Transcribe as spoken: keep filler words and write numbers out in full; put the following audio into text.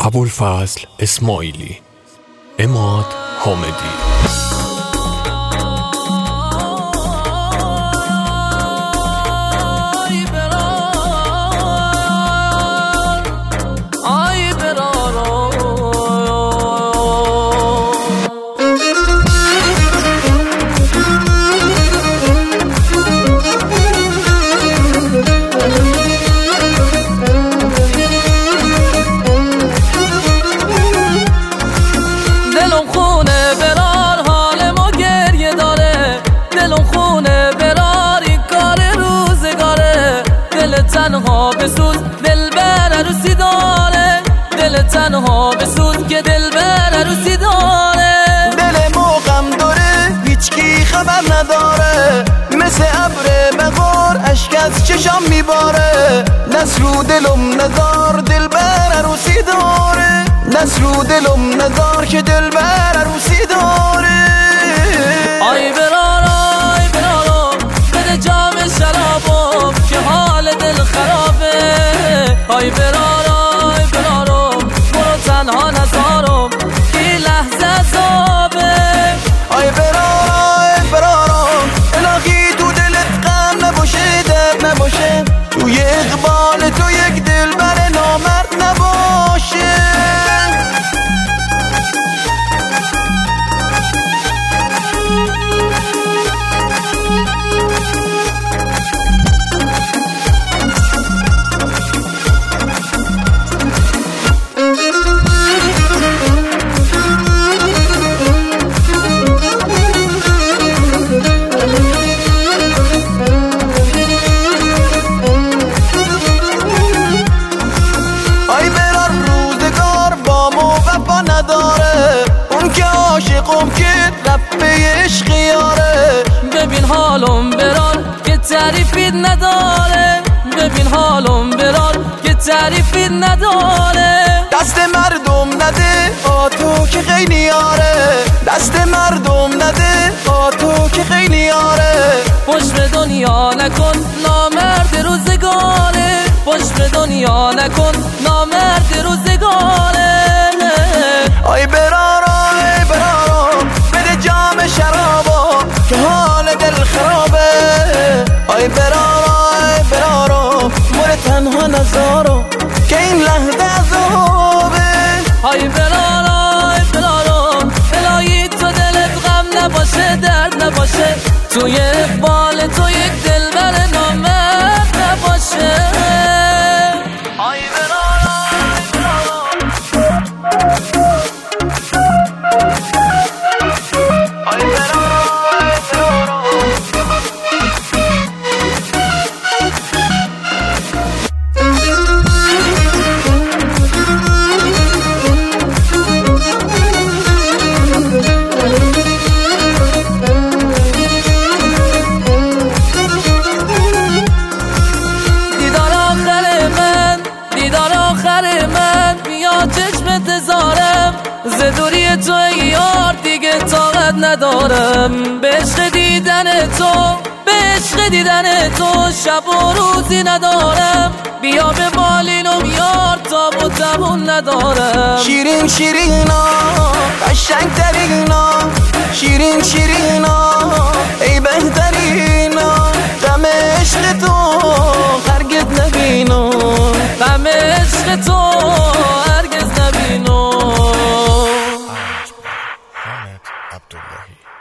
ابوالفضل اسماعیلی، عماد حامدی. تنها بسوز دل بر عروسی داره، دل تنها بسوز که دل بر عروسی داره. دل موقم داره هیچکی خبر نداره، مثل ابر بغار اشک از چشم میباره. دست رو دلم نزار دل بر عروسی داره، دست رو دلم نزار که دل بر عروسی داره. آی برارم آی برارم بده جام شرابم که حال دل خرابه. آی برارم آی برارم برو تنها نزارم این لحظه عذابه. آی برارم آی برارم الهی تو دلت غم نباشه، درد نباشه، توی اقبال تو یک دل بر نامرد نباشه. عاشقم که رب عشق یاره. ببین حالم برار که تعریفی نداره، ببین حالم برار که تعریفی نداره. دست مردم نده آ تو که خیلی یاره، دست مردم نده آ تو که خیلی یاره. پشت به دنیا نکن نامرد روزگاره، پشت به دنیا نکن نامرد روزگاره. آی برارم آی برارم بده جام شرابا که حال دل خرابه. آی برارم آی برارم مور تنها نزارم که این لحظه عذابه. آی برارم آی برارم الهی تو دلت غم نباشه، درد نباشه، توی اقبال تو یک دل بر نامرد نباشه. آی برارم آی برارم آی برارم آی برارم دیدار آخر من، دیدار آخر من بیا چشمت زارم، ز دوری تو ای یار دیگه طاقت ندارم. به عشق دیدن تو، به عشق دیدن تو شب و روزی ندارم. بیا به بالینم یار تاب و تبون ندارم. شیرین شیرینا قشنگ ترینا، شیرین شیرینا ای بهترینا. غم عشق تو هرگز نبینم، غم عشق تو هرگز نبینم. حامد عبداللهی.